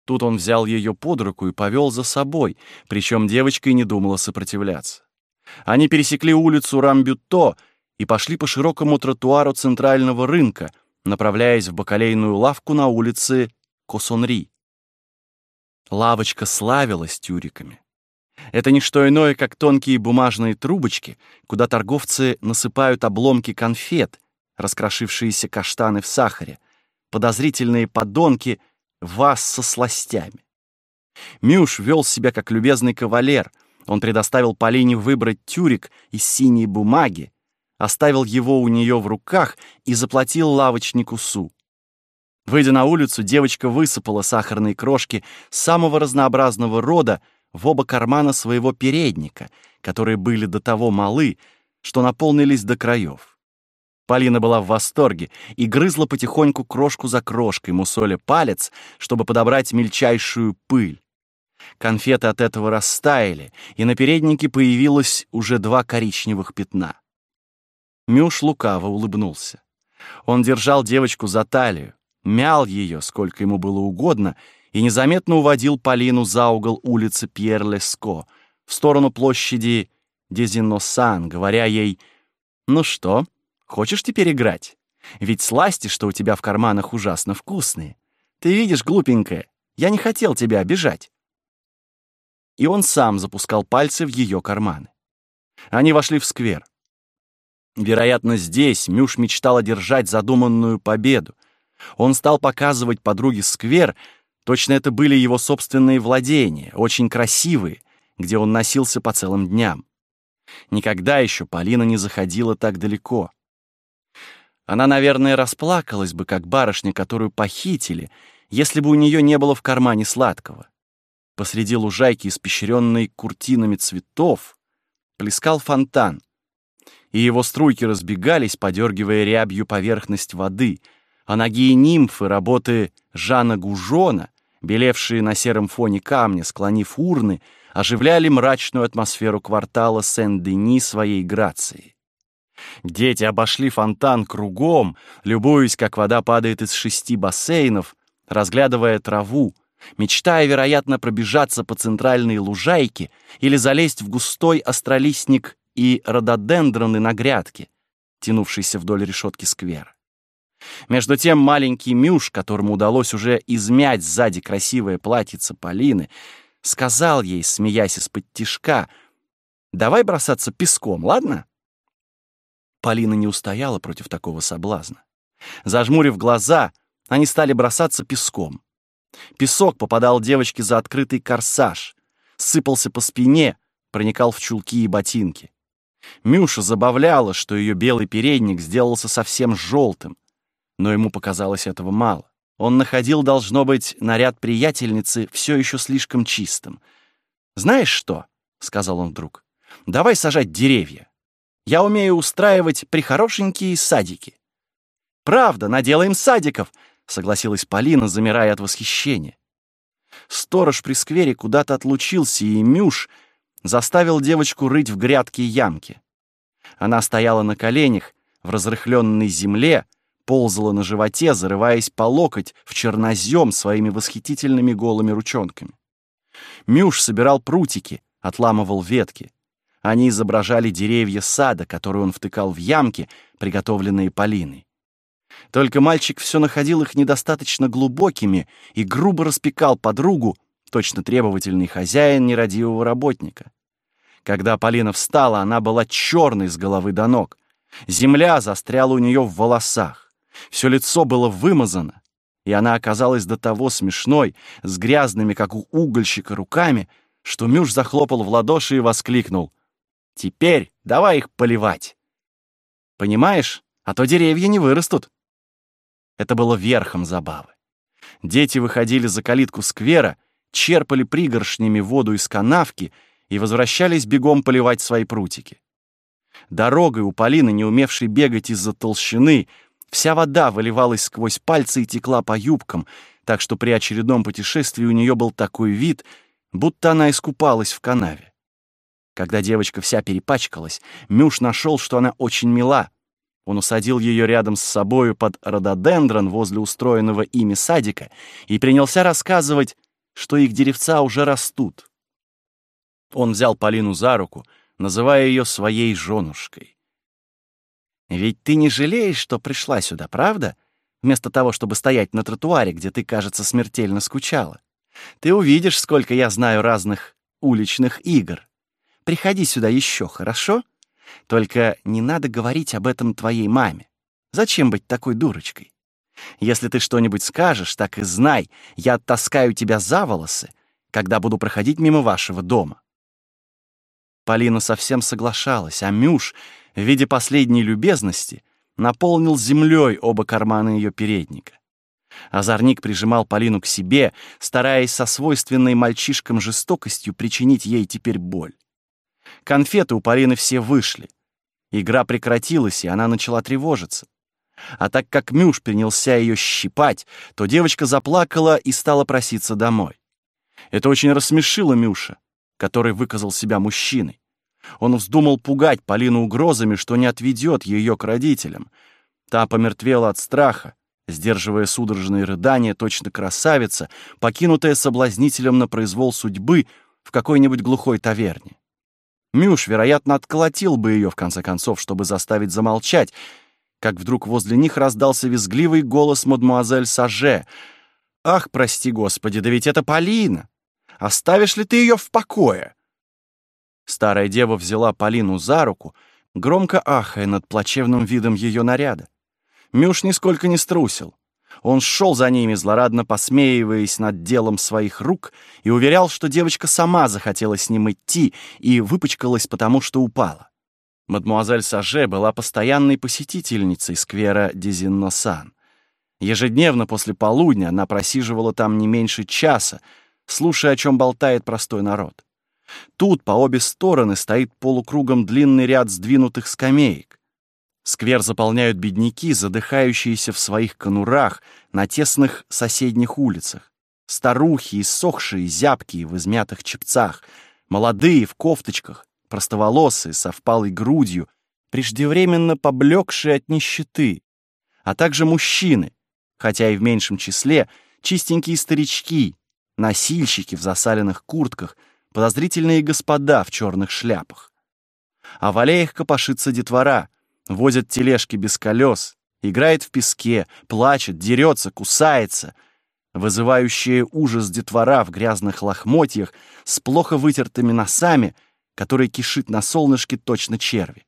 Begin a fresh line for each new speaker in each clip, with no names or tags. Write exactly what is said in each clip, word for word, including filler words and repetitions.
Тут он взял ее под руку и повел за собой, причем девочка и не думала сопротивляться. Они пересекли улицу Рамбюто и пошли по широкому тротуару центрального рынка, направляясь в бакалейную лавку на улице Косонри. Лавочка славилась тюриками. Это не что иное, как тонкие бумажные трубочки, куда торговцы насыпают обломки конфет, раскрошившиеся каштаны в сахаре, подозрительные подонки — вас со сластями. Мюш вел себя как любезный кавалер. Он предоставил Полине выбрать тюрик из синей бумаги, оставил его у нее в руках и заплатил лавочнику су. Выйдя на улицу, девочка высыпала сахарные крошки самого разнообразного рода в оба кармана своего передника, которые были до того малы, что наполнились до краев. Полина была в восторге и грызла потихоньку крошку за крошкой, мусоля палец, чтобы подобрать мельчайшую пыль. Конфеты от этого растаяли, и на переднике появилось уже два коричневых пятна. Мюш лукаво улыбнулся. Он держал девочку за талию, мял ее, сколько ему было угодно, и незаметно уводил Полину за угол улицы Пьер-Леско, в сторону площади Дезиносан, говоря ей: «Ну что, хочешь теперь играть? Ведь сласти, что у тебя в карманах, ужасно вкусные. Ты видишь, глупенькая, я не хотел тебя обижать». И он сам запускал пальцы в ее карманы. Они вошли в сквер. Вероятно, здесь Мюш мечтал одержать задуманную победу. Он стал показывать подруге сквер, точно это были его собственные владения, очень красивые, где он носился по целым дням. Никогда еще Полина не заходила так далеко. Она, наверное, расплакалась бы, как барышня, которую похитили, если бы у нее не было в кармане сладкого. Посреди лужайки, испещренной куртинами цветов, плескал фонтан, и его струйки разбегались, подергивая рябью поверхность воды, а ноги нимфы работы Жана Гужона, белевшие на сером фоне камня, склонив урны, оживляли мрачную атмосферу квартала Сен-Дени своей грацией. Дети обошли фонтан кругом, любуясь, как вода падает из шести бассейнов, разглядывая траву, мечтая, вероятно, пробежаться по центральной лужайке или залезть в густой остролистник и рододендроны на грядке, тянувшейся вдоль решетки сквера. Между тем маленький Мюш, которому удалось уже измять сзади красивое платьице Полины, сказал ей, смеясь из-под тишка: «Давай бросаться песком, ладно?» Полина не устояла против такого соблазна. Зажмурив глаза, они стали бросаться песком. Песок попадал девочке за открытый корсаж, сыпался по спине, проникал в чулки и ботинки. Мюша забавляла, что ее белый передник сделался совсем желтым, но ему показалось этого мало. Он находил, должно быть, наряд приятельницы все еще слишком чистым. «Знаешь что?» — сказал он вдруг. «Давай сажать деревья. Я умею устраивать прихорошенькие садики». «Правда, наделаем садиков», — согласилась Полина, замирая от восхищения. Сторож при сквере куда-то отлучился, и Мюш заставил девочку рыть в грядке ямки. Она стояла на коленях в разрыхленной земле, ползала на животе, зарываясь по локоть в чернозем своими восхитительными голыми ручонками. Мюш собирал прутики, отламывал ветки. Они изображали деревья сада, которые он втыкал в ямки, приготовленные Полиной. Только мальчик все находил их недостаточно глубокими и грубо распекал подругу, точно требовательный хозяин нерадивого работника. Когда Полина встала, она была черной с головы до ног. Земля застряла у нее в волосах. Все лицо было вымазано, и она оказалась до того смешной, с грязными, как у угольщика, руками, что Мюш захлопал в ладоши и воскликнул: «Теперь давай их поливать! Понимаешь, а то деревья не вырастут». Это было верхом забавы. Дети выходили за калитку сквера, черпали пригоршнями воду из канавки и возвращались бегом поливать свои прутики. Дорогой у Полины, не умевшей бегать из-за толщины, вся вода выливалась сквозь пальцы и текла по юбкам, так что при очередном путешествии у нее был такой вид, будто она искупалась в канаве. Когда девочка вся перепачкалась, Мюш нашел, что она очень мила. Он усадил ее рядом с собою под рододендрон возле устроенного ими садика и принялся рассказывать, что их деревца уже растут. Он взял Полину за руку, называя ее своей женушкой. «Ведь ты не жалеешь, что пришла сюда, правда? Вместо того, чтобы стоять на тротуаре, где ты, кажется, смертельно скучала. Ты увидишь, сколько я знаю разных уличных игр. Приходи сюда еще, хорошо? Только не надо говорить об этом твоей маме. Зачем быть такой дурочкой? Если ты что-нибудь скажешь, так и знай, я оттаскаю тебя за волосы, когда буду проходить мимо вашего дома». Полина совсем соглашалась, а Мюш, в виде последней любезности, наполнил землей оба кармана ее передника. Озорник прижимал Полину к себе, стараясь со свойственной мальчишкам жестокостью причинить ей теперь боль. Конфеты у Полины все вышли. Игра прекратилась, и она начала тревожиться. А так как Мюш принялся ее щипать, то девочка заплакала и стала проситься домой. Это очень рассмешило Мюша, который выказал себя мужчиной. Он вздумал пугать Полину угрозами, что не отведет ее к родителям. Та помертвела от страха, сдерживая судорожные рыдания, точно красавица, покинутая соблазнителем на произвол судьбы в какой-нибудь глухой таверне. Мюш, вероятно, отколотил бы ее, в конце концов, чтобы заставить замолчать, как вдруг возле них раздался визгливый голос мадемуазель Саже. «Ах, прости, Господи, да ведь это Полина! Оставишь ли ты ее в покое?» Старая дева взяла Полину за руку, громко ахая над плачевным видом ее наряда. Мюш нисколько не струсил. Он шел за ними, злорадно посмеиваясь над делом своих рук, и уверял, что девочка сама захотела с ним идти и выпачкалась потому, что упала. Мадемуазель Саже была постоянной посетительницей сквера Дезинносан. Ежедневно после полудня она просиживала там не меньше часа, слушая, о чем болтает простой народ. Тут по обе стороны стоит полукругом длинный ряд сдвинутых скамеек. Сквер заполняют бедняки, задыхающиеся в своих конурах на тесных соседних улицах. Старухи, иссохшие, зябкие, в измятых чепцах, молодые, в кофточках, простоволосые, со впалой грудью, преждевременно поблекшие от нищеты, а также мужчины, хотя и в меньшем числе, чистенькие старички, носильщики в засаленных куртках, подозрительные господа в черных шляпах. А в аллеях копошится детвора, возят тележки без колес, играет в песке, плачет, дерется, кусается. Вызывающие ужас детвора в грязных лохмотьях с плохо вытертыми носами, который кишит на солнышке точно черви.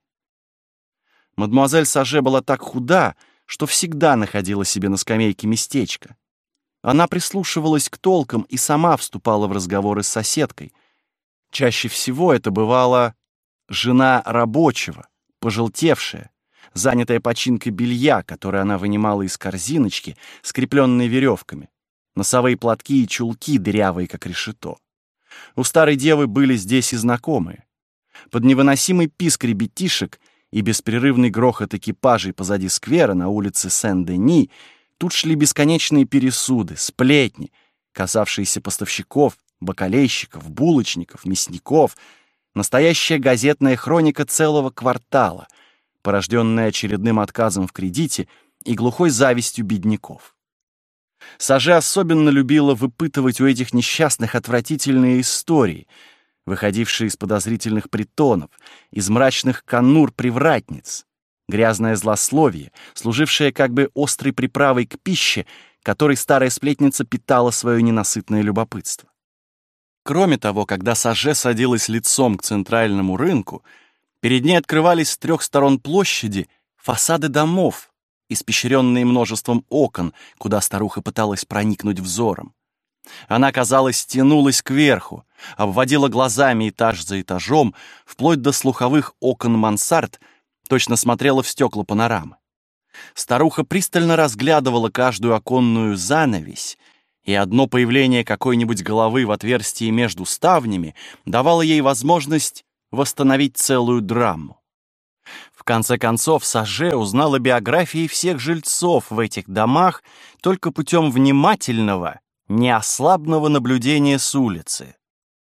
Мадемуазель Саже была так худа, что всегда находила себе на скамейке местечко. Она прислушивалась к толкам и сама вступала в разговоры с соседкой. Чаще всего это бывала жена рабочего, пожелтевшая, занятая починкой белья, которое она вынимала из корзиночки, скрепленной веревками, носовые платки и чулки, дырявые, как решето. У старой девы были здесь и знакомые. Под невыносимый писк ребятишек и беспрерывный грохот экипажей позади сквера на улице Сен-Дени тут шли бесконечные пересуды, сплетни, касавшиеся поставщиков, бакалейщиков, булочников, мясников, настоящая газетная хроника целого квартала, порожденная очередным отказом в кредите и глухой завистью бедняков. Саже особенно любила выпытывать у этих несчастных отвратительные истории, выходившие из подозрительных притонов, из мрачных конур привратниц, грязное злословие, служившее как бы острой приправой к пище, которой старая сплетница питала свое ненасытное любопытство. Кроме того, когда Саже садилась лицом к центральному рынку, перед ней открывались с трех сторон площади фасады домов, испещренные множеством окон, куда старуха пыталась проникнуть взором. Она, казалось, тянулась кверху, обводила глазами этаж за этажом, вплоть до слуховых окон мансард, точно смотрела в стекла панорамы. Старуха пристально разглядывала каждую оконную занавесь, и одно появление какой-нибудь головы в отверстии между ставнями давало ей возможность восстановить целую драму. В конце концов, Саже узнала биографии всех жильцов в этих домах только путем внимательного, неослабного наблюдения с улицы.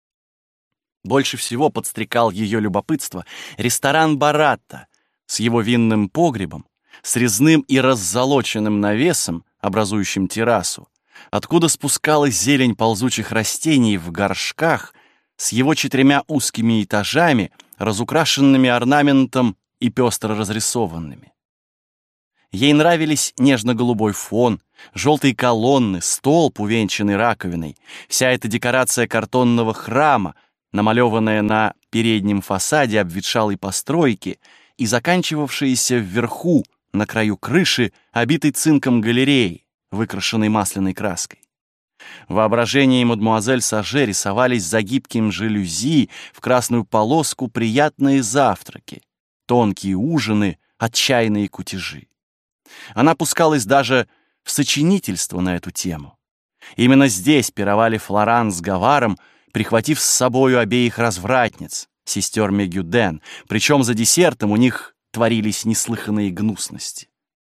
Больше всего подстрекал ее любопытство ресторан Баратта с его винным погребом, с резным и раззолоченным навесом, образующим террасу, откуда спускалась зелень ползучих растений в горшках с его четырьмя узкими этажами, разукрашенными орнаментом и пестро разрисованными. Ей нравились нежно-голубой фон, желтые колонны, столб, увенчанный раковиной, вся эта декорация картонного храма, намалеванная на переднем фасаде обветшалой постройки и заканчивавшаяся вверху, на краю крыши, обитой цинком галереи, выкрашенной масляной краской. В воображении мадемуазель Саже рисовались за гибким жалюзи в красную полоску приятные завтраки, тонкие ужины, отчаянные кутежи. Она пускалась даже в сочинительство на эту тему. Именно здесь пировали Флоран с Гаваром, прихватив с собою обеих развратниц, сестер Мегюден, причем за десертом у них творились неслыханные гнусности.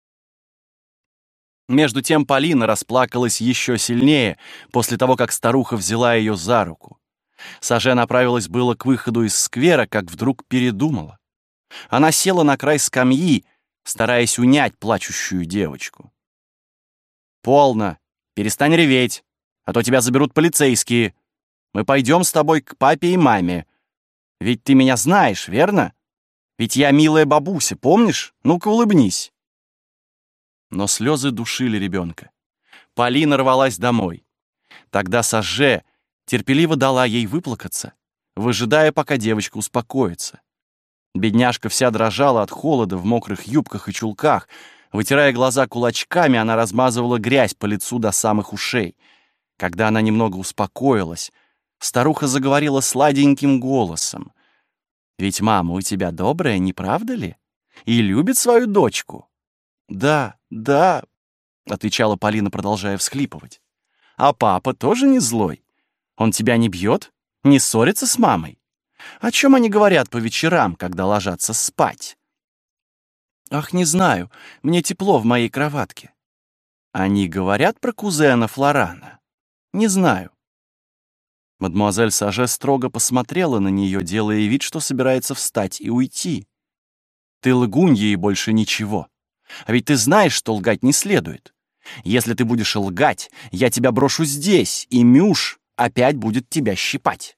Между тем Полина расплакалась еще сильнее после того, как старуха взяла ее за руку. Саже направилась было к выходу из сквера, как вдруг передумала. Она села на край скамьи, стараясь унять плачущую девочку. «Полно! Перестань реветь, а то тебя заберут полицейские. Мы пойдем с тобой к папе и маме. Ведь ты меня знаешь, верно? Ведь я милая бабуся, помнишь? Ну-ка улыбнись». Но слезы душили ребенка. Полина рвалась домой. Тогда Саже терпеливо дала ей выплакаться, выжидая, пока девочка успокоится. Бедняжка вся дрожала от холода в мокрых юбках и чулках. Вытирая глаза кулачками, она размазывала грязь по лицу до самых ушей. Когда она немного успокоилась, старуха заговорила сладеньким голосом. «Ведь мама у тебя добрая, не правда ли? И любит свою дочку». «Да, да», — отвечала Полина, продолжая всхлипывать. «А папа тоже не злой? Он тебя не бьет? Не ссорится с мамой? О чем они говорят по вечерам, когда ложатся спать?» «Ах, не знаю, мне тепло в моей кроватке». «Они говорят про кузена Флорана?» «Не знаю». Мадемуазель Саже строго посмотрела на нее, делая вид, что собирается встать и уйти. «Ты лгунья и больше ничего. А ведь ты знаешь, что лгать не следует. Если ты будешь лгать, я тебя брошу здесь, и Мюш опять будет тебя щипать».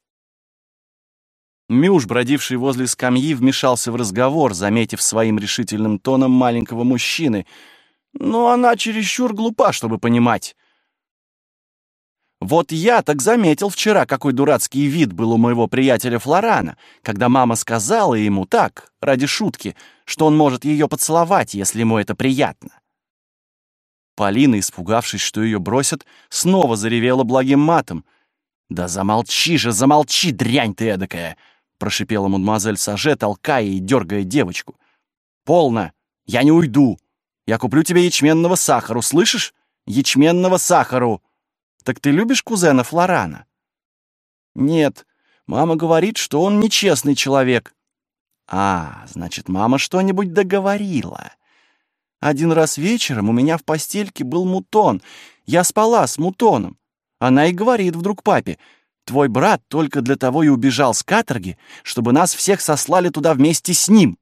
Мюш, бродивший возле скамьи, вмешался в разговор, заметив своим решительным тоном маленького мужчины. «Но она чересчур глупа, чтобы понимать. Вот я так заметил вчера, какой дурацкий вид был у моего приятеля Флорана, когда мама сказала ему так, ради шутки, что он может ее поцеловать, если ему это приятно». Полина, испугавшись, что ее бросят, снова заревела благим матом. «Да замолчи же, замолчи, дрянь ты эдакая!» — прошипела мадемуазель Саже, толкая и дергая девочку. «Полно! Я не уйду! Я куплю тебе ячменного сахару, слышишь? Ячменного сахару! Так ты любишь кузена Флорана?» «Нет, мама говорит, что он нечестный человек». «А, значит, мама что-нибудь договорила. Один раз вечером у меня в постельке был мутон. Я спала с мутоном. Она и говорит вдруг папе: твой брат только для того и убежал с каторги, чтобы нас всех сослали туда вместе с ним».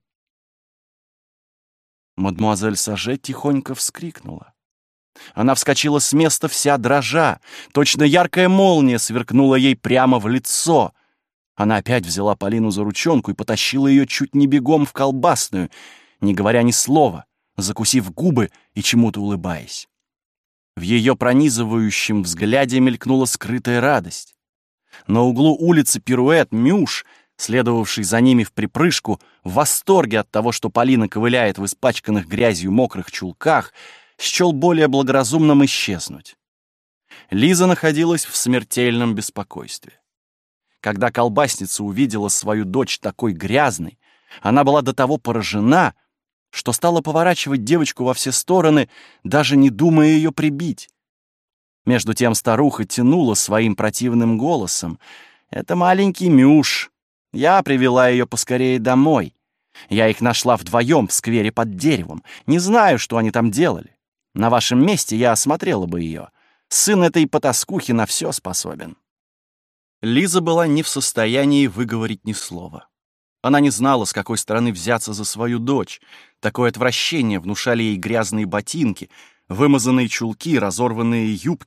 Мадемуазель Саже тихонько вскрикнула. Она вскочила с места вся дрожа. Точно яркая молния сверкнула ей прямо в лицо. Она опять взяла Полину за ручонку и потащила ее чуть не бегом в колбасную, не говоря ни слова, закусив губы и чему-то улыбаясь. В ее пронизывающем взгляде мелькнула скрытая радость. На углу улицы Пируэт Мюш, следовавший за ними в припрыжку, в восторге от того, что Полина ковыляет в испачканных грязью мокрых чулках, счел более благоразумным исчезнуть. Лиза находилась в смертельном беспокойстве. Когда колбасница увидела свою дочь такой грязной, она была до того поражена, что стала поворачивать девочку во все стороны, даже не думая ее прибить. Между тем старуха тянула своим противным голосом: «Это маленький Мюш. Я привела ее поскорее домой. Я их нашла вдвоем в сквере под деревом. Не знаю, что они там делали. На вашем месте я осмотрела бы ее. Сын этой потаскухи на все способен». Лиза была не в состоянии выговорить ни слова. Она не знала, с какой стороны взяться за свою дочь. Такое отвращение внушали ей грязные ботинки, вымазанные чулки, разорванные юбки,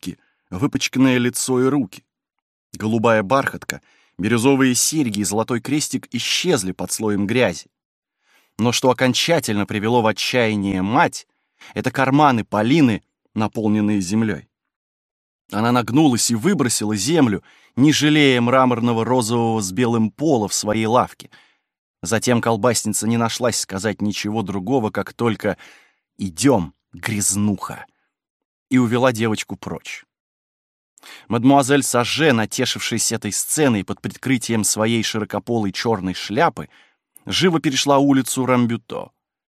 выпачканное лицо и руки. Голубая бархатка, бирюзовые серьги и золотой крестик исчезли под слоем грязи. Но что окончательно привело в отчаяние мать, это карманы Полины, наполненные землей. Она нагнулась и выбросила землю, не жалея мраморного розового с белым пола в своей лавке. Затем колбасница не нашлась сказать ничего другого, как только «Идем, грязнуха!» и увела девочку прочь. Мадемуазель Саже, натешившись этой сценой под прикрытием своей широкополой черной шляпы, живо перешла улицу Рамбюто.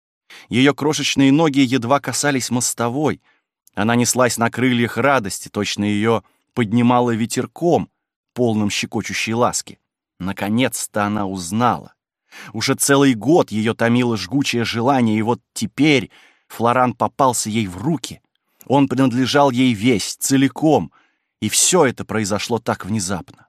Ее крошечные ноги едва касались мостовой. Она неслась на крыльях радости, точно ее поднимала ветерком, полным щекочущей ласки. Наконец-то она узнала. Уже целый год ее томило жгучее желание, и вот теперь Флоран попался ей в руки. Он принадлежал ей весь, целиком, и все это произошло так внезапно.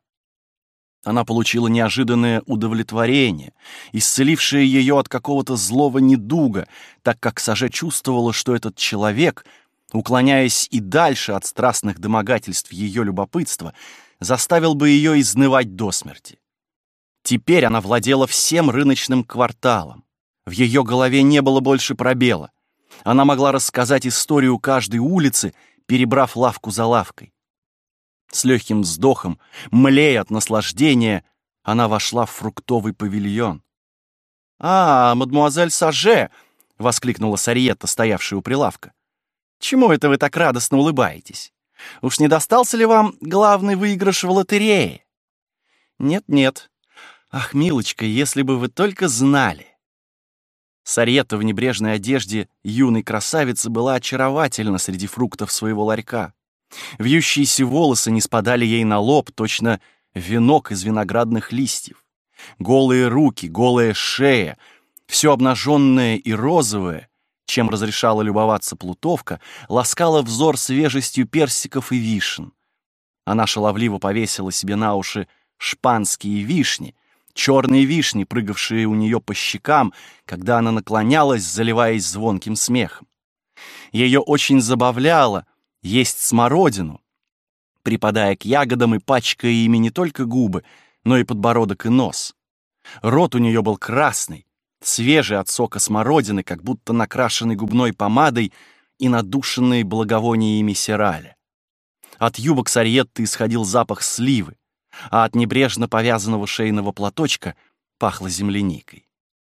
Она получила неожиданное удовлетворение, исцелившее ее от какого-то злого недуга, так как Саже чувствовала, что этот человек, уклоняясь и дальше от страстных домогательств ее любопытства, заставил бы ее изнывать до смерти. Теперь она владела всем рыночным кварталом. В ее голове не было больше пробела. Она могла рассказать историю каждой улицы, перебрав лавку за лавкой. С легким вздохом, млея от наслаждения, она вошла в фруктовый павильон. «А, мадемуазель Саже!» — воскликнула Сарьетта, стоявшая у прилавка. «Чему это вы так радостно улыбаетесь? Уж не достался ли вам главный выигрыш в лотерее?» «Нет-нет. Ах, милочка, если бы вы только знали!» Сарьетта в небрежной одежде юной красавицы была очаровательна среди фруктов своего ларька. Вьющиеся волосы не спадали ей на лоб, точно венок из виноградных листьев. Голые руки, голая шея, все обнаженное и розовое, чем разрешала любоваться плутовка, ласкало взор свежестью персиков и вишен. Она шаловливо повесила себе на уши шпанские вишни, черные вишни, прыгавшие у нее по щекам, когда она наклонялась, заливаясь звонким смехом. Ее очень забавляло есть смородину, припадая к ягодам и пачкая ими не только губы, но и подбородок и нос. Рот у нее был красный, свежий от сока смородины, как будто накрашенный губной помадой и надушенный благовониями сираля. От юбок Сарьетты исходил запах сливы, а от небрежно повязанного шейного платочка пахло земляникой.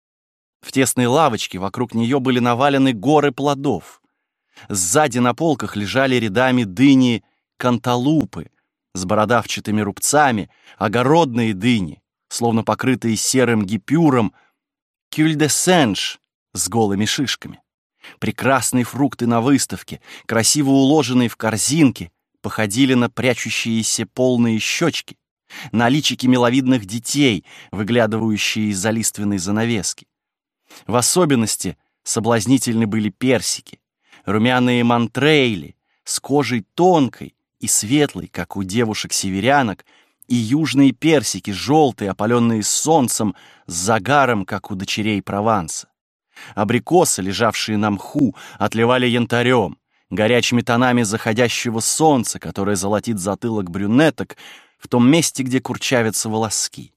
В тесной лавочке вокруг нее были навалены горы плодов. Сзади на полках лежали рядами дыни канталупы с бородавчатыми рубцами, огородные дыни, словно покрытые серым гипюром, кюль-де-сенж с голыми шишками. Прекрасные фрукты на выставке, красиво уложенные в корзинки, походили на прячущиеся полные щечки, на личики миловидных детей, выглядывающие из-за лиственной занавески. В особенности соблазнительны были персики, румяные монтрейли с кожей тонкой и светлой, как у девушек-северянок, и южные персики, желтые, опаленные солнцем, с загаром, как у дочерей Прованса. Абрикосы, лежавшие на мху, отливали янтарем, горячими тонами заходящего солнца, которое золотит затылок брюнеток в том месте, где курчавятся волоски.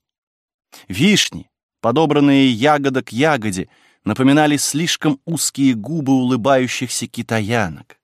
Вишни, подобранные ягода к ягоде, напоминали слишком узкие губы улыбающихся китаянок.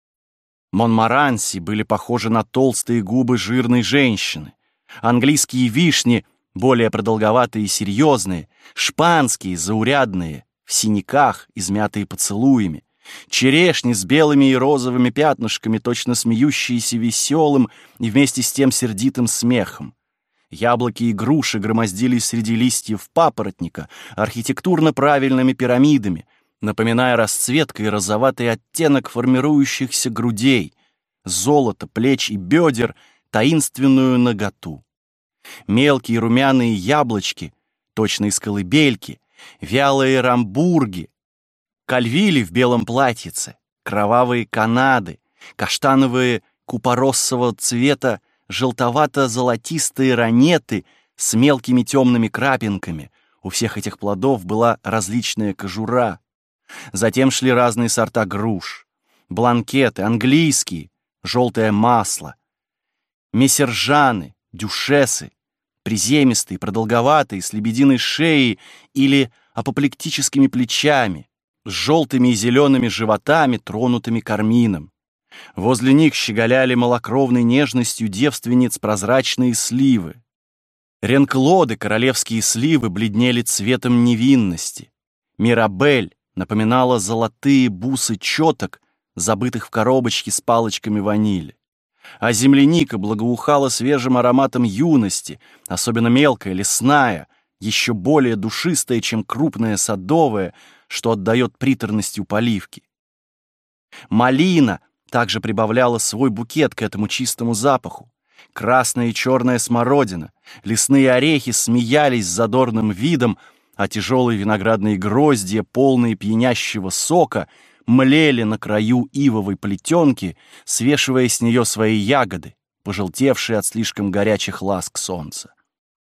Монмаранси были похожи на толстые губы жирной женщины. Английские вишни, более продолговатые и серьезные, шпанские, заурядные, в синяках, измятые поцелуями, черешни с белыми и розовыми пятнышками, точно смеющиеся веселым и вместе с тем сердитым смехом. Яблоки и груши громоздились среди листьев папоротника архитектурно правильными пирамидами, напоминая расцветкой розоватый оттенок формирующихся грудей, золото, плеч и бедер, таинственную наготу. Мелкие румяные яблочки, точно из колыбельки, вялые рамбурги, кальвили в белом платьице, кровавые канады, каштановые купороссового цвета, желтовато-золотистые ранеты с мелкими темными крапинками. У всех этих плодов была различная кожура. Затем шли разные сорта груш, бланкеты, английские, желтое масло, мессержаны, дюшесы, приземистые, продолговатые, с лебединой шеей или апоплектическими плечами, с желтыми и зелеными животами, тронутыми кармином. Возле них щеголяли малокровной нежностью девственниц прозрачные сливы. Ренклоды, королевские сливы, бледнели цветом невинности. Мирабель напоминала золотые бусы четок, забытых в коробочке с палочками ванили. А земляника благоухала свежим ароматом юности, особенно мелкая, лесная, еще более душистая, чем крупная садовая, что отдает приторностью поливки. Малина также прибавляла свой букет к этому чистому запаху. Красная и черная смородина, лесные орехи смеялись с задорным видом, а тяжелые виноградные гроздья, полные пьянящего сока, млели на краю ивовой плетенки, свешивая с нее свои ягоды, пожелтевшие от слишком горячих ласк солнца.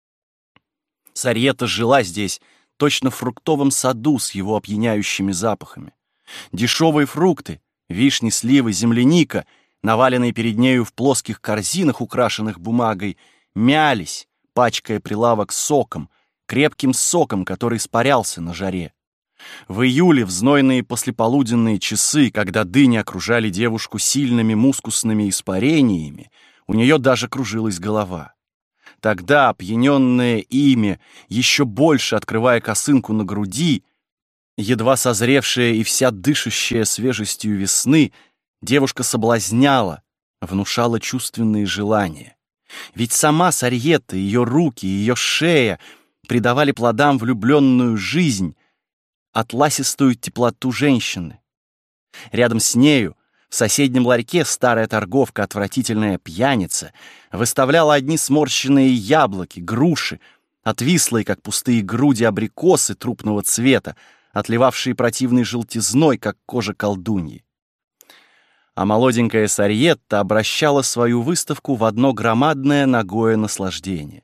Сарьетта жила здесь точно в фруктовом саду с его опьяняющими запахами. Дешевые фрукты, вишни, сливы, земляника, наваленные перед нею в плоских корзинах, украшенных бумагой, мялись, пачкая прилавок соком, крепким соком, который испарялся на жаре. В июле, в знойные послеполуденные часы, когда дыни окружали девушку сильными мускусными испарениями, у нее даже кружилась голова. Тогда, опьяненная ими, еще больше открывая косынку на груди, едва созревшая и вся дышащая свежестью весны, девушка соблазняла, внушала чувственные желания. Ведь сама Сарьетта, ее руки, ее шея придавали плодам влюбленную жизнь, атласистую теплоту женщины. Рядом с нею, в соседнем ларьке, старая торговка, отвратительная пьяница, выставляла одни сморщенные яблоки, груши, отвислые, как пустые груди, абрикосы трупного цвета, отливавшие противной желтизной, как кожа колдуньи. А молоденькая Сарьетта обращала свою выставку в одно громадное нагое наслаждение.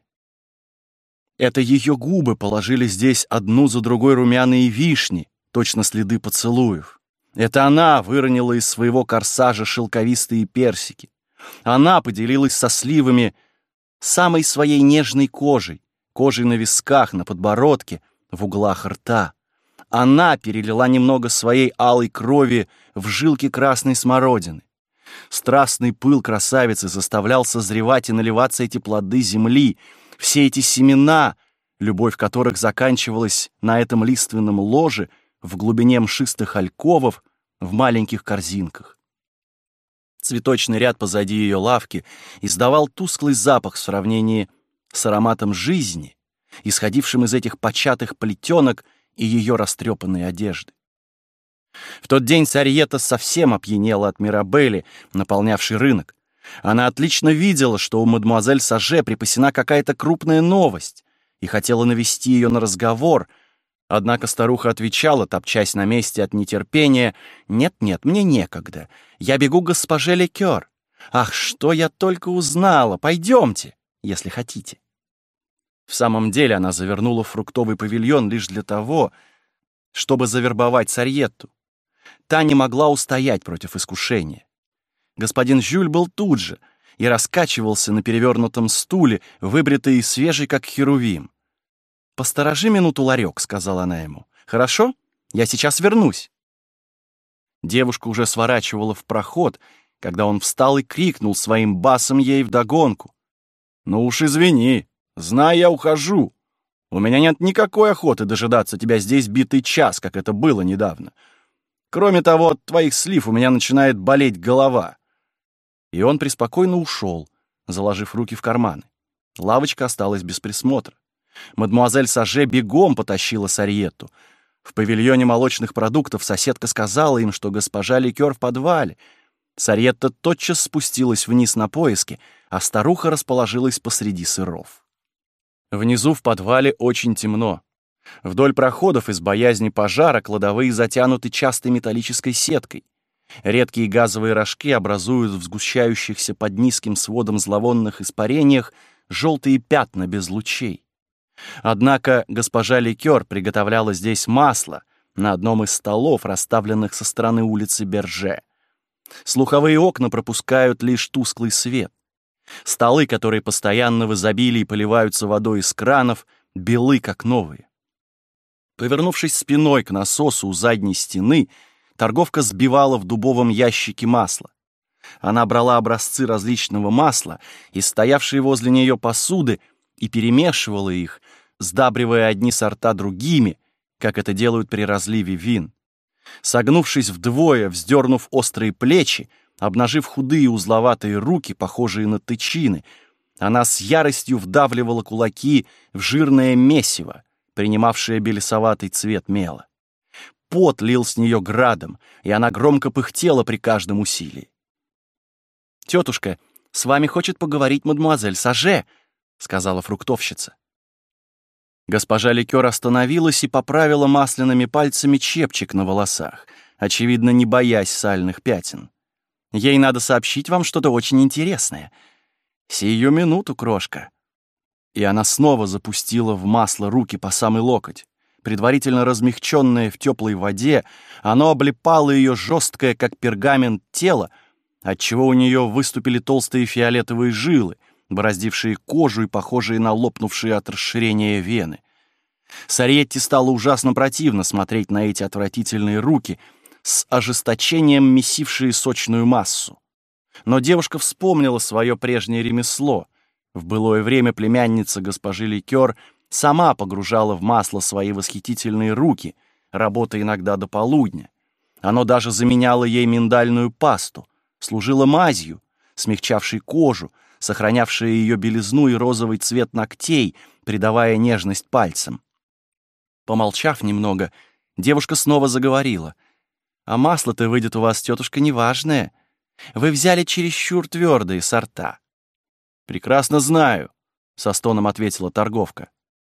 Это ее губы положили здесь одну за другой румяные вишни, точно следы поцелуев. Это она выронила из своего корсажа шелковистые персики. Она поделилась со сливами самой своей нежной кожей, кожей на висках, на подбородке, в углах рта. Она перелила немного своей алой крови в жилки красной смородины. Страстный пыл красавицы заставлял созревать и наливаться эти плоды земли, все эти семена, любовь которых заканчивалась на этом лиственном ложе в глубине мшистых альковов в маленьких корзинках. Цветочный ряд позади ее лавки издавал тусклый запах в сравнении с ароматом жизни, исходившим из этих початых плетенок и ее растрепанной одежды. В тот день Сарьетта совсем опьянела от Мирабели, наполнявшей рынок. Она отлично видела, что у мадемуазель Саже припасена какая-то крупная новость, и хотела навести ее на разговор, однако старуха отвечала, топчась на месте от нетерпения: «Нет-нет, мне некогда. Я бегу к госпоже Лекер. Ах, что я только узнала! Пойдемте, если хотите». В самом деле она завернула в фруктовый павильон лишь для того, чтобы завербовать Сарьетту. Та не могла устоять против искушения. Господин Жюль был тут же и раскачивался на перевернутом стуле, выбритый и свежий, как херувим. «Посторожи минуту, ларек», — сказала она ему. «Хорошо? Я сейчас вернусь». Девушка уже сворачивала в проход, когда он встал и крикнул своим басом ей вдогонку: «Ну уж извини, знай, я ухожу. У меня нет никакой охоты дожидаться тебя здесь битый час, как это было недавно. Кроме того, от твоих слив у меня начинает болеть голова». И он преспокойно ушел, заложив руки в карманы. Лавочка осталась без присмотра. Мадемуазель Саже бегом потащила Сарьетту. В павильоне молочных продуктов соседка сказала им, что госпожа Лекер в подвале. Сарьетта тотчас спустилась вниз на поиски, а старуха расположилась посреди сыров. Внизу в подвале очень темно. Вдоль проходов из боязни пожара кладовые затянуты частой металлической сеткой. Редкие газовые рожки образуют в сгущающихся под низким сводом зловонных испарениях желтые пятна без лучей. Однако госпожа Лекер приготовляла здесь масло на одном из столов, расставленных со стороны улицы Берже. Слуховые окна пропускают лишь тусклый свет. Столы, которые постоянно в изобилии поливаются водой из кранов, белы, как новые. Повернувшись спиной к насосу у задней стены, торговка сбивала в дубовом ящике масло. Она брала образцы различного масла из стоявшей возле нее посуды и перемешивала их, сдабривая одни сорта другими, как это делают при разливе вин. Согнувшись вдвое, вздернув острые плечи, обнажив худые узловатые руки, похожие на тычины, она с яростью вдавливала кулаки в жирное месиво, принимавшее белесоватый цвет мела. Пот лил с нее градом, и она громко пыхтела при каждом усилии. «Тетушка, с вами хочет поговорить мадемуазель Саже», — сказала фруктовщица. Госпожа Ликер остановилась и поправила масляными пальцами чепчик на волосах, очевидно, не боясь сальных пятен. «Ей надо сообщить вам что-то очень интересное. Сию минуту, крошка». И она снова запустила в масло руки по самый локоть. Предварительно размягченное в теплой воде, оно облипало ее жесткое, как пергамент, тело, отчего у нее выступили толстые фиолетовые жилы, бороздившие кожу и похожие на лопнувшие от расширения вены. Сариетте стало ужасно противно смотреть на эти отвратительные руки, с ожесточением месившие сочную массу. Но девушка вспомнила свое прежнее ремесло. В былое время племянница госпожи Ликер сама погружала в масло свои восхитительные руки, работая иногда до полудня. Оно даже заменяло ей миндальную пасту, служило мазью, смягчавшей кожу, сохранявшей ее белизну и розовый цвет ногтей, придавая нежность пальцам. Помолчав немного, девушка снова заговорила. «А масло-то выйдет у вас, тетушка, неважное. Вы взяли чересчур твердые сорта». «Прекрасно знаю», — со стоном ответила торговка.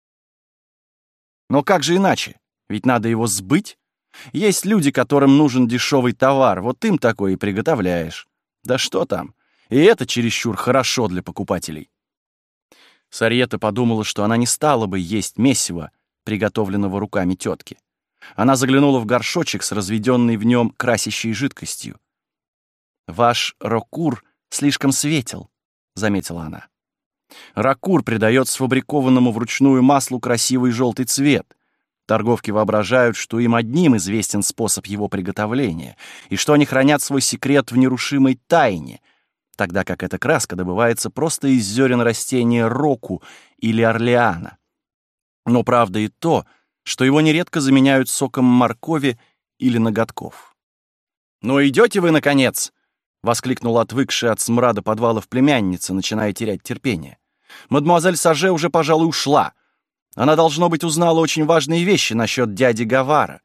«Но как же иначе? Ведь надо его сбыть. Есть люди, которым нужен дешевый товар, вот им такой и приготовляешь. Да что там, и это чересчур хорошо для покупателей». Сариетта подумала, что она не стала бы есть месиво, приготовленного руками тетки. Она заглянула в горшочек с разведенной в нем красящей жидкостью. «Ваш рокур слишком светел», — заметила она. Ракур придает сфабрикованному вручную маслу красивый желтый цвет. Торговки воображают, что им одним известен способ его приготовления, и что они хранят свой секрет в нерушимой тайне, тогда как эта краска добывается просто из зерен растения року или орлеана. Но правда и то, что его нередко заменяют соком моркови или ноготков. «Ну идете вы, наконец!» — воскликнула отвыкшая от смрада подвалов племянница, начиная терять терпение. «Мадемуазель Саже уже, пожалуй, ушла. Она, должно быть, узнала очень важные вещи насчет дяди Гавара».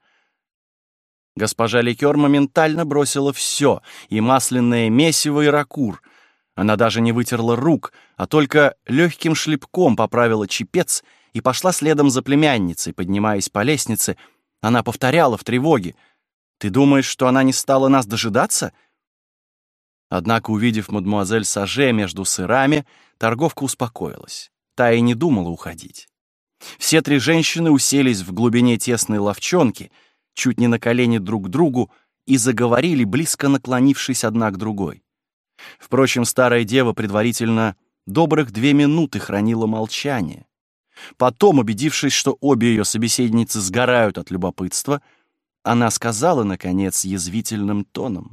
Госпожа Ликер моментально бросила все, и масляное месиво, и ракур. Она даже не вытерла рук, а только легким шлепком поправила чепец и пошла следом за племянницей. Поднимаясь по лестнице, она повторяла в тревоге: «Ты думаешь, что она не стала нас дожидаться?» Однако, увидев мадемуазель Саже между сырами, торговка успокоилась. Та и не думала уходить. Все три женщины уселись в глубине тесной лавчонки, чуть не на колени друг к другу, и заговорили, близко наклонившись одна к другой. Впрочем, старая дева предварительно добрых две минуты хранила молчание. Потом, убедившись, что обе ее собеседницы сгорают от любопытства, она сказала, наконец, язвительным тоном: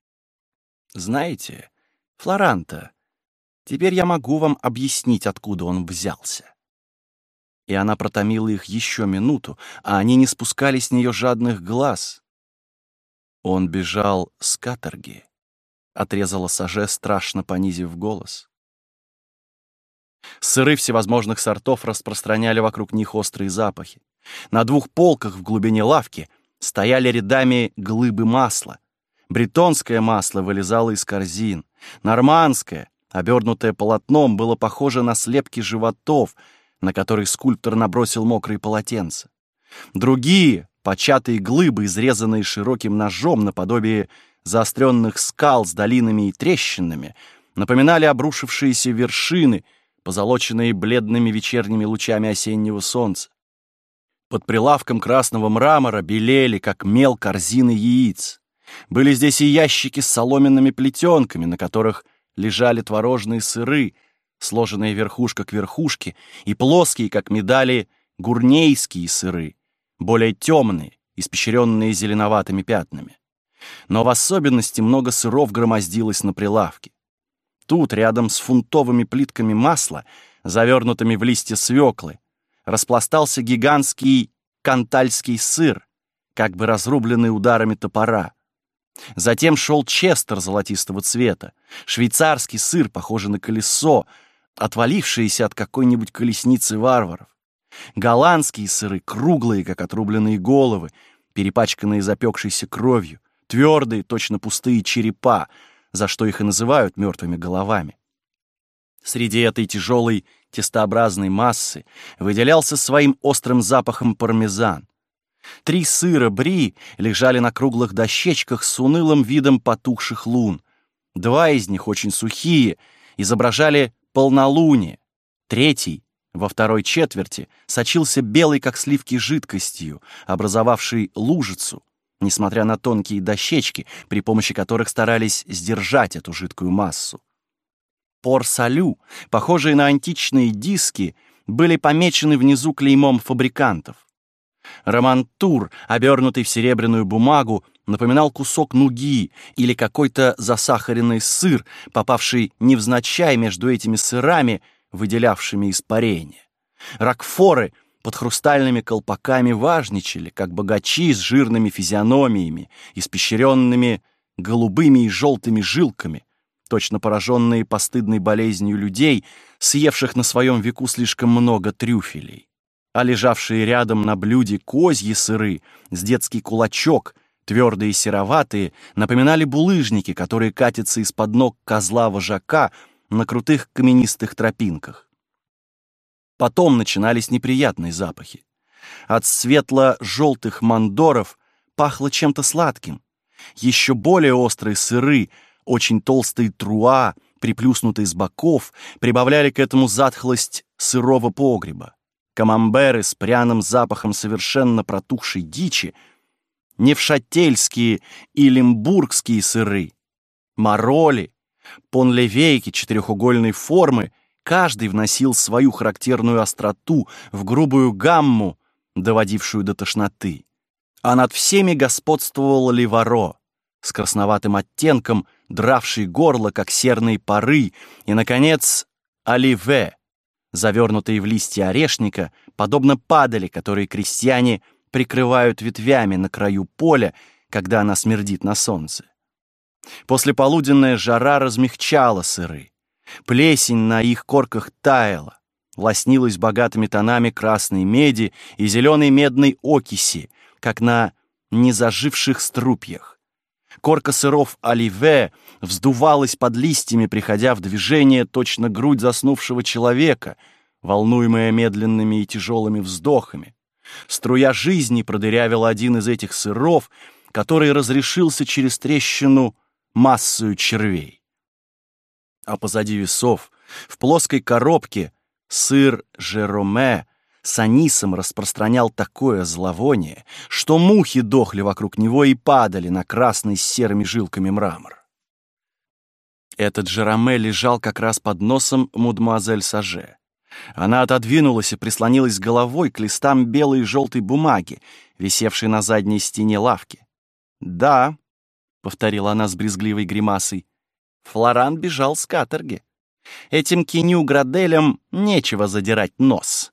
«Знаете, Флоранта, теперь я могу вам объяснить, откуда он взялся». И она протомила их еще минуту, а они не спускали с нее жадных глаз. «Он бежал с каторги», — отрезала Саже, страшно понизив голос. Сыры всевозможных сортов распространяли вокруг них острые запахи. На двух полках в глубине лавки стояли рядами глыбы масла. Бретонское масло вылезало из корзин. Нормандское, обернутое полотном, было похоже на слепки животов, на которые скульптор набросил мокрые полотенца. Другие, початые глыбы, изрезанные широким ножом наподобие заостренных скал с долинами и трещинами, напоминали обрушившиеся вершины, позолоченные бледными вечерними лучами осеннего солнца. Под прилавком красного мрамора белели, как мел, корзины яиц. Были здесь и ящики с соломенными плетенками, на которых лежали творожные сыры, сложенные верхушка к верхушке, и плоские, как медали, гурнейские сыры, более темные, испещренные зеленоватыми пятнами. Но в особенности много сыров громоздилось на прилавке. Тут, рядом с фунтовыми плитками масла, завернутыми в листья свеклы, распластался гигантский кантальский сыр, как бы разрубленный ударами топора. Затем шел честер золотистого цвета, швейцарский сыр, похожий на колесо, отвалившееся от какой-нибудь колесницы варваров. Голландские сыры, круглые, как отрубленные головы, перепачканные запекшейся кровью, твердые, точно пустые черепа, за что их и называют мертвыми головами. Среди этой тяжелой тестообразной массы выделялся своим острым запахом пармезан. Три сыра бри лежали на круглых дощечках с унылым видом потухших лун. Два из них, очень сухие, изображали полнолуние. Третий, во второй четверти, сочился белой, как сливки, жидкостью, образовавшей лужицу, несмотря на тонкие дощечки, при помощи которых старались сдержать эту жидкую массу. Пор-салю, похожие на античные диски, были помечены внизу клеймом фабрикантов. Романтур, обернутый в серебряную бумагу, напоминал кусок нуги или какой-то засахаренный сыр, попавший невзначай между этими сырами, выделявшими испарение. Рокфоры под хрустальными колпаками важничали, как богачи с жирными физиономиями, испещренными голубыми и желтыми жилками, точно пораженные постыдной болезнью людей, съевших на своем веку слишком много трюфелей. А лежавшие рядом на блюде козьи сыры с детский кулачок, твердые и сероватые, напоминали булыжники, которые катятся из-под ног козла-вожака на крутых каменистых тропинках. Потом начинались неприятные запахи. От светло-желтых мандоров пахло чем-то сладким. Еще более острые сыры, очень толстые труа, приплюснутые с боков, прибавляли к этому затхлость сырого погреба. Камамберы с пряным запахом совершенно протухшей дичи, невшательские и лимбургские сыры, мароли, понлевейки четырехугольной формы, каждый вносил свою характерную остроту в грубую гамму, доводившую до тошноты. А над всеми господствовал ливаро с красноватым оттенком, дравший горло, как серные пары, и, наконец, оливе, завернутые в листья орешника, подобно падали, которые крестьяне прикрывают ветвями на краю поля, когда она смердит на солнце. Послеполуденная жара размягчала сыры. Плесень на их корках таяла, лоснилась богатыми тонами красной меди и зеленой медной окиси, как на незаживших струпьях. Корка сыров оливе вздувалась под листьями, приходя в движение точно грудь заснувшего человека, волнуемая медленными и тяжелыми вздохами. Струя жизни продырявила один из этих сыров, который разрешился через трещину массою червей. А позади весов, в плоской коробке, сыр Жероме с анисом распространял такое зловоние, что мухи дохли вокруг него и падали на красный с серыми жилками мрамор. Этот Жероме лежал как раз под носом мадемуазель Саже. Она отодвинулась и прислонилась головой к листам белой и желтой бумаги, висевшей на задней стене лавки. «Да», — повторила она с брезгливой гримасой, — «Флоран бежал с каторги. Этим Кеню-Граделям нечего задирать нос».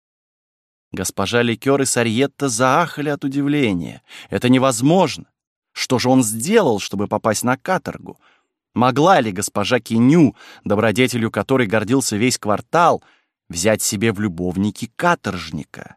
Госпожа Ликер и Сарьетта заахали от удивления. Это невозможно. Что же он сделал, чтобы попасть на каторгу? Могла ли госпожа Кеню, добродетелью которой гордился весь квартал, взять себе в любовники каторжника?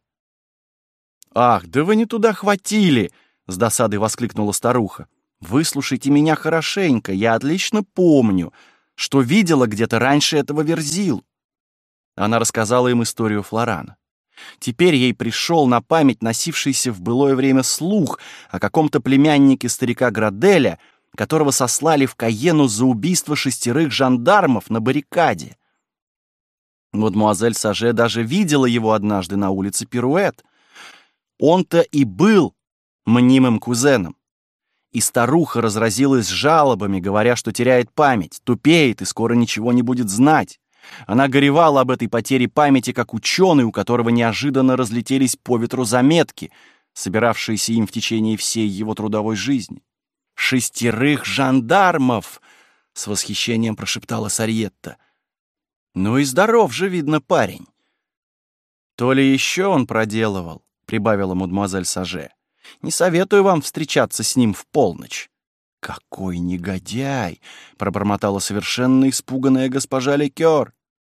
«Ах, да вы не туда хватили!» — с досадой воскликнула старуха. «Выслушайте меня хорошенько, я отлично помню, что видела где-то раньше этого Верзилу». Она рассказала им историю Флорана. Теперь ей пришел на память носившийся в былое время слух о каком-то племяннике старика Граделя, которого сослали в Кайену за убийство шестерых жандармов на баррикаде. Мадемуазель Саже даже видела его однажды на улице Пируэт. Он-то и был мнимым кузеном. и старуха разразилась жалобами, говоря, что теряет память, тупеет и скоро ничего не будет знать. Она горевала об этой потере памяти, как ученый, у которого неожиданно разлетелись по ветру заметки, собиравшиеся им в течение всей его трудовой жизни. «Шестерых жандармов!» — с восхищением прошептала Сарьетта. «Ну и здоров же, видно, парень». «То ли еще он проделывал», — прибавила мадемуазель Саже. «Не советую вам встречаться с ним в полночь». «Какой негодяй!» — пробормотала совершенно испуганная госпожа Лекер.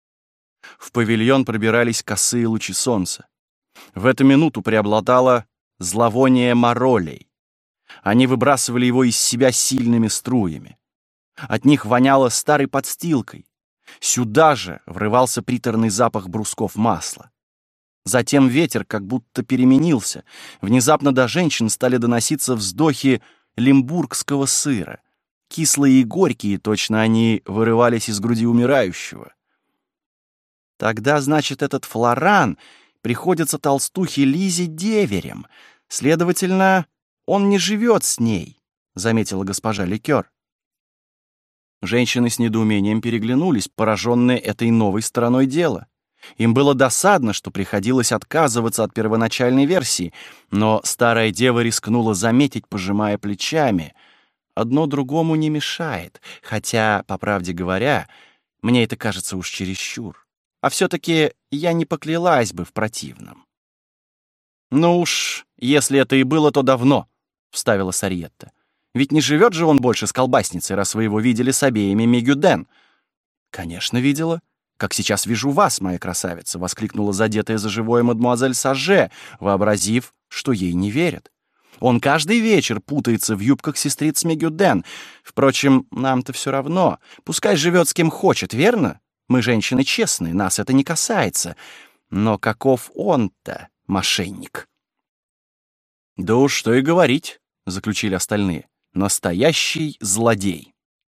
В павильон пробирались косые лучи солнца. В эту минуту преобладало зловоние моролей. Они выбрасывали его из себя сильными струями. От них воняло старой подстилкой. Сюда же врывался приторный запах брусков масла. Затем ветер как будто переменился. Внезапно до женщин стали доноситься вздохи лимбургского сыра. Кислые и горькие, точно они вырывались из груди умирающего. Тогда, значит, этот Флоран приходится толстухе Лизе деверем. Следовательно, он не живет с ней, — заметила госпожа Лекер. Женщины с недоумением переглянулись, пораженные этой новой стороной дела. Им было досадно, что приходилось отказываться от первоначальной версии, но старая дева рискнула заметить, пожимая плечами. Одно другому не мешает, хотя, по правде говоря, мне это кажется уж чересчур. А все-таки я не поклялась бы в противном. «Ну уж, если это и было, то давно», — вставила Сарьетта. «Ведь не живет же он больше с колбасницей, раз вы его видели с обеими Мегюден». «Конечно, видела. Как сейчас вижу вас, моя красавица», — воскликнула задетая за живое мадемуазель Саже, вообразив, что ей не верят. «Он каждый вечер путается в юбках сестриц Мегюден. Впрочем, нам-то все равно. Пускай живет с кем хочет, верно? Мы женщины честные, нас это не касается. Но каков он-то, мошенник?» «Да уж что и говорить», — заключили остальные. «Настоящий злодей».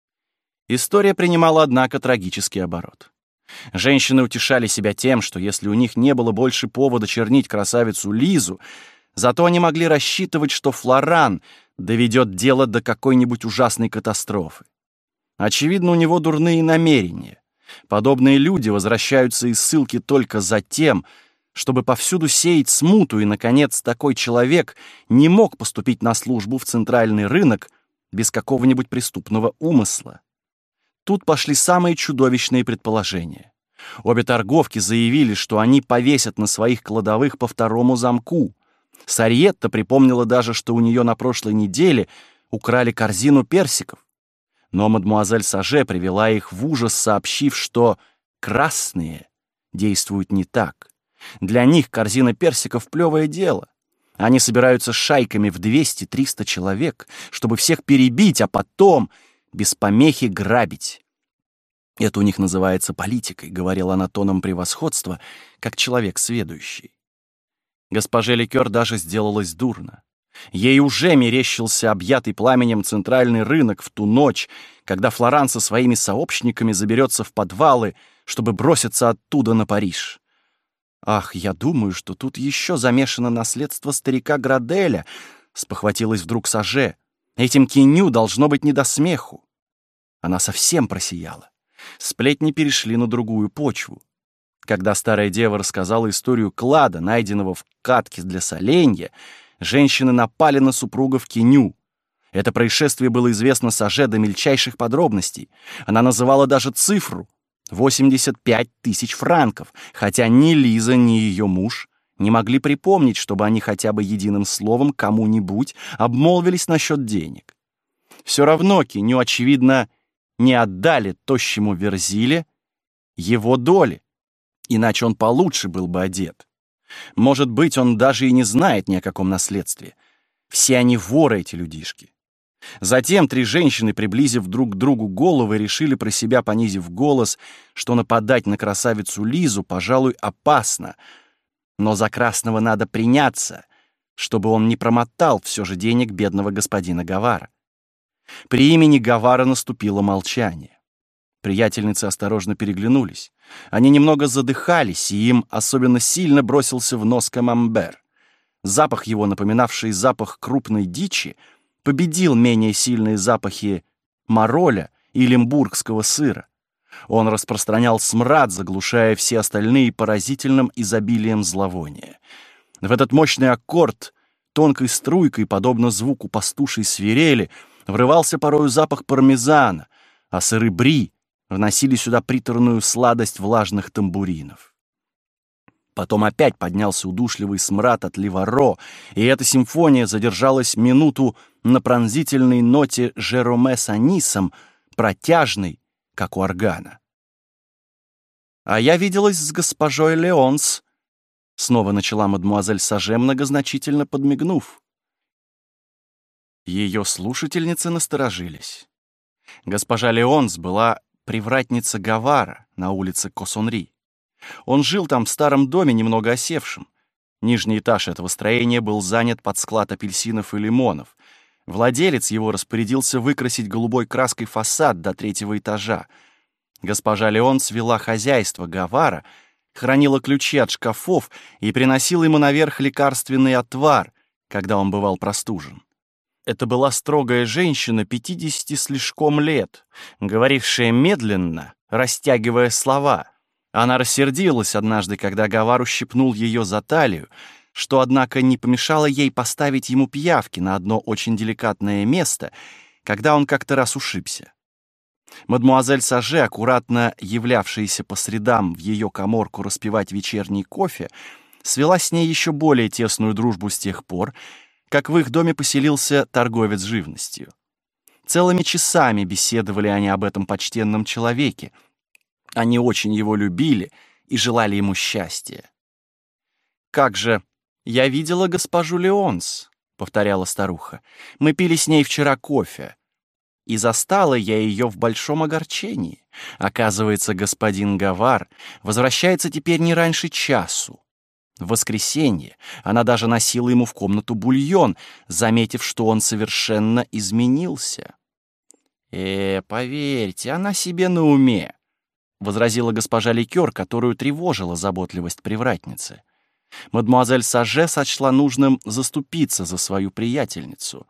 История принимала, однако, трагический оборот. Женщины утешали себя тем, что если у них не было больше повода чернить красавицу Лизу, зато они могли рассчитывать, что Флоран доведет дело до какой-нибудь ужасной катастрофы. Очевидно, у него дурные намерения. Подобные люди возвращаются из ссылки только за тем, чтобы повсюду сеять смуту, и, наконец, такой человек не мог поступить на службу в центральный рынок без какого-нибудь преступного умысла. Тут пошли самые чудовищные предположения. Обе торговки заявили, что они повесят на своих кладовых по второму замку. Сарьетта припомнила даже, что у нее на прошлой неделе украли корзину персиков. Но мадемуазель Саже привела их в ужас, сообщив, что красные действуют не так. Для них корзина персиков — плевое дело. Они собираются шайками в двести-триста человек, чтобы всех перебить, а потом без помехи грабить. Это у них называется политикой, — говорила она тоном превосходства, как человек сведущий. Госпоже Лекер даже сделалось дурно. Ей уже мерещился объятый пламенем центральный рынок в ту ночь, когда Флоран со своими сообщниками заберется в подвалы, чтобы броситься оттуда на Париж. «Ах, я думаю, что тут еще замешано наследство старика Граделя», — спохватилась вдруг Саже. «Этим Кеню должно быть не до смеху». Она совсем просияла. Сплетни перешли на другую почву. Когда старая дева рассказала историю клада, найденного в катке для соленья, женщины напали на супругов Кеню. Это происшествие было известно Саже до мельчайших подробностей. Она называла даже цифру — восемьдесят пять тысяч франков, хотя ни Лиза, ни ее муж не могли припомнить, чтобы они хотя бы единым словом кому-нибудь обмолвились насчет денег. Все равно Кеню, очевидно, не отдали тощему Верзиле его доли, иначе он получше был бы одет. Может быть, он даже и не знает ни о каком наследстве. Все они воры, эти людишки. Затем три женщины, приблизив друг к другу головы, решили про себя, понизив голос, что нападать на красавицу Лизу, пожалуй, опасно. Но за красного надо приняться, чтобы он не промотал все же денег бедного господина Гавара. При имени Гавара наступило молчание. Приятельницы осторожно переглянулись. Они немного задыхались, и им особенно сильно бросился в нос камамбер. Запах его, напоминавший запах крупной дичи, победил менее сильные запахи мароля и лимбургского сыра. Он распространял смрад, заглушая все остальные поразительным изобилием зловония. В этот мощный аккорд, тонкой струйкой, подобно звуку пастушей свирели, врывался порою запах пармезана, а сыры бри вносили сюда приторную сладость влажных тамбуринов. Потом опять поднялся удушливый смрад от ливаро, и эта симфония задержалась минуту на пронзительной ноте Жероме с анисом, протяжной, как у органа. «А я виделась с госпожой Леонс», — снова начала мадемуазель Саже, многозначительно подмигнув. Ее слушательницы насторожились. Госпожа Леонс была привратница Гавара на улице Косонри. Он жил там в старом доме, немного осевшем. Нижний этаж этого строения был занят под склад апельсинов и лимонов. Владелец его распорядился выкрасить голубой краской фасад до третьего этажа. Госпожа Леонс вела хозяйство Гавара, хранила ключи от шкафов и приносила ему наверх лекарственный отвар, когда он бывал простужен. Это была строгая женщина пятидесяти слишком лет, говорившая медленно, растягивая слова. Она рассердилась однажды, когда Гавар ущипнул ее за талию, что, однако, не помешало ей поставить ему пиявки на одно очень деликатное место, когда он как-то раз ушибся. Мадемуазель Саже, аккуратно являвшаяся по средам в ее каморку распивать вечерний кофе, свела с ней еще более тесную дружбу с тех пор, как в их доме поселился торговец живностью. Целыми часами беседовали они об этом почтенном человеке. Они очень его любили и желали ему счастья. «Как же, я видела госпожу Леонс», — повторяла старуха. «Мы пили с ней вчера кофе. И застала я ее в большом огорчении. Оказывается, господин Гавар возвращается теперь не раньше часу. В воскресенье она даже носила ему в комнату бульон, заметив, что он совершенно изменился». «Э, поверьте, она себе на уме», — возразила госпожа Ликер, которую тревожила заботливость привратницы. Мадемуазель Саже сочла нужным заступиться за свою приятельницу.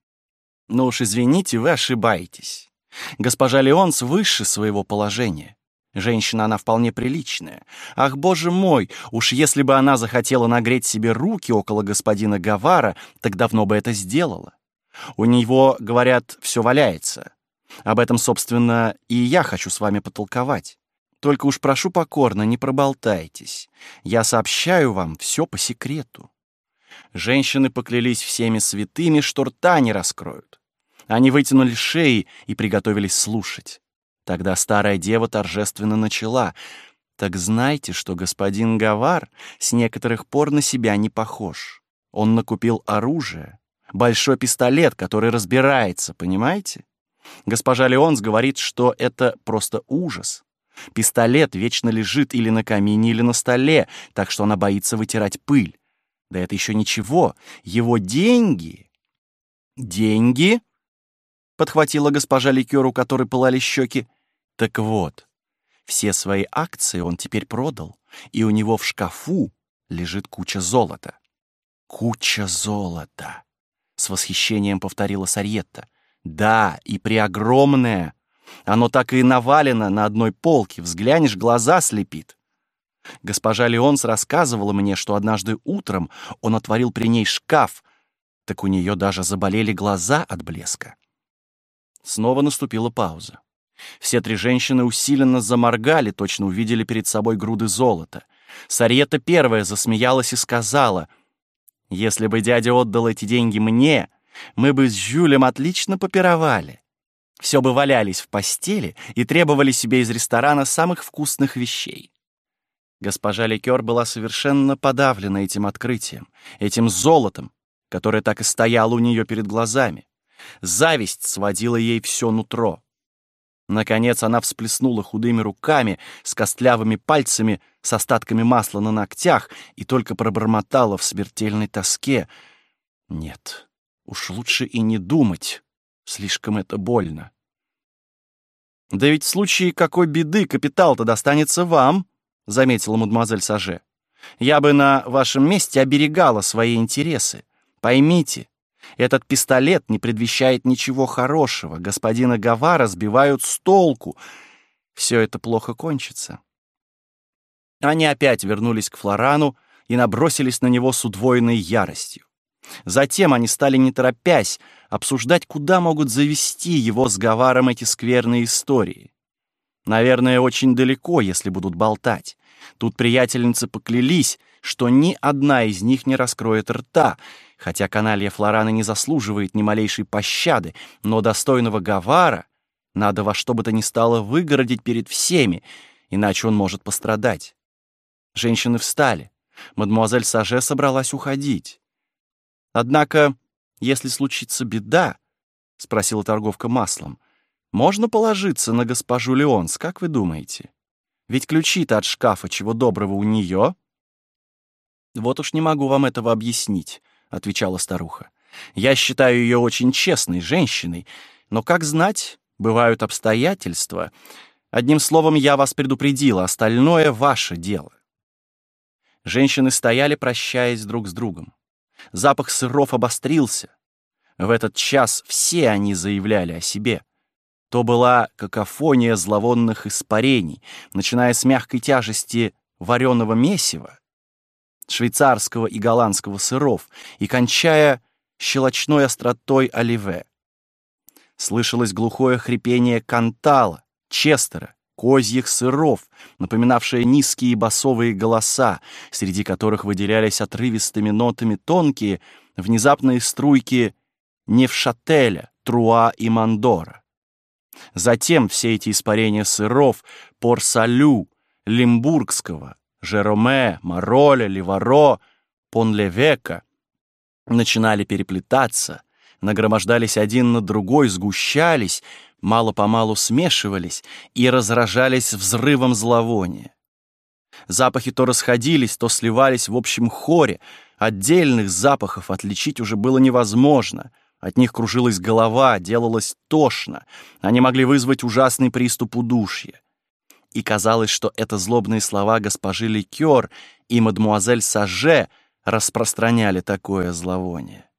«Ну уж извините, вы ошибаетесь. Госпожа Леонс выше своего положения. Женщина она вполне приличная. Ах, боже мой, уж если бы она захотела нагреть себе руки около господина Гавара, так давно бы это сделала. У него, говорят, все валяется. Об этом, собственно, и я хочу с вами потолковать. Только уж прошу покорно, не проболтайтесь. Я сообщаю вам все по секрету». Женщины поклялись всеми святыми, что рта не раскроют. Они вытянули шеи и приготовились слушать. Тогда старая дева торжественно начала: «Так знайте, что господин Гавар с некоторых пор на себя не похож. Он накупил оружие, большой пистолет, который разбирается, понимаете? Госпожа Леонс говорит, что это просто ужас. Пистолет вечно лежит или на камине, или на столе, так что она боится вытирать пыль. Да это еще ничего. Его деньги...» «Деньги?» — подхватила госпожа Ликер, у которой пылали щеки. «Так вот, все свои акции он теперь продал, и у него в шкафу лежит куча золота». «Куча золота!» — с восхищением повторила Сарьетта. «Да, и преогромное. Оно так и навалено на одной полке. Взглянешь, глаза слепит. Госпожа Леонс рассказывала мне, что однажды утром он отворил при ней шкаф, так у нее даже заболели глаза от блеска». Снова наступила пауза. Все три женщины усиленно заморгали, точно увидели перед собой груды золота. Сарьетта первая засмеялась и сказала: «Если бы дядя отдал эти деньги мне, мы бы с Жюлем отлично попировали. Все бы валялись в постели и требовали себе из ресторана самых вкусных вещей». Госпожа Ликер была совершенно подавлена этим открытием, этим золотом, которое так и стояло у нее перед глазами. Зависть сводила ей все нутро. Наконец она всплеснула худыми руками, с костлявыми пальцами, с остатками масла на ногтях и только пробормотала в смертельной тоске: «Нет, уж лучше и не думать, слишком это больно». «Да ведь в случае какой беды капитал-то достанется вам», — заметила мадемуазель Саже. «Я бы на вашем месте оберегала свои интересы. Поймите, Этот пистолет не предвещает ничего хорошего. Господина Гавара сбивают с толку. Все это плохо кончится. Они опять вернулись к Флорану и набросились на него с удвоенной яростью. Затем они стали, не торопясь, обсуждать, куда могут завести его с Гаваром эти скверные истории. Наверное, очень далеко, если будут болтать. Тут приятельницы поклялись, что ни одна из них не раскроет рта, хотя каналья Флорана не заслуживает ни малейшей пощады, но достойного Гавара надо во что бы то ни стало выгородить перед всеми, иначе он может пострадать. Женщины встали. Мадемуазель Саже собралась уходить. «Однако, если случится беда, — спросила торговка маслом, — можно положиться на госпожу Леонс, как вы думаете? Ведь ключи-то от шкафа чего доброго у нее». «Вот уж не могу вам этого объяснить», — отвечала старуха. «Я считаю ее очень честной женщиной, но, как знать, бывают обстоятельства. Одним словом, я вас предупредила, остальное — ваше дело». Женщины стояли, прощаясь друг с другом. Запах сыров обострился. В этот час все они заявляли о себе. То была какофония зловонных испарений, начиная с мягкой тяжести вареного месива, швейцарского и голландского сыров, и кончая щелочной остротой оливе. Слышалось глухое хрипение кантала, честера, козьих сыров, напоминавшее низкие басовые голоса, среди которых выделялись отрывистыми нотами тонкие, внезапные струйки Невшателя, Труа и Мандора. Затем все эти испарения сыров Пор-Салю, Лимбургского, Жероме, Мароля, Ливаро, Пон-Левека начинали переплетаться, нагромождались один на другой, сгущались, мало-помалу смешивались и разражались взрывом зловония. Запахи то расходились, то сливались в общем хоре. Отдельных запахов отличить уже было невозможно. От них кружилась голова, делалось тошно. Они могли вызвать ужасный приступ удушья. И казалось, что это злобные слова госпожи Ликёр и мадемуазель Саже распространяли такое зловоние.